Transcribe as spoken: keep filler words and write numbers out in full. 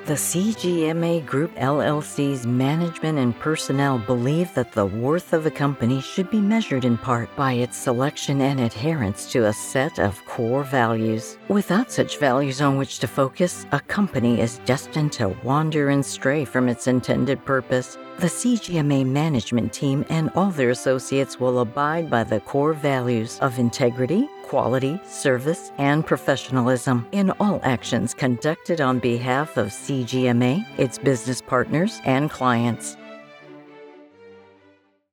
The C G M A Group L L C's management and personnel believe that the worth of a company should be measured in part by its selection and adherence to a set of core values. Without such values on which to focus, a company is destined to wander and stray from its intended purpose. The C G M A management team and all their associates will abide by the core values of integrity, quality, service, and professionalism in all actions conducted on behalf of C G M A, its business partners, and clients.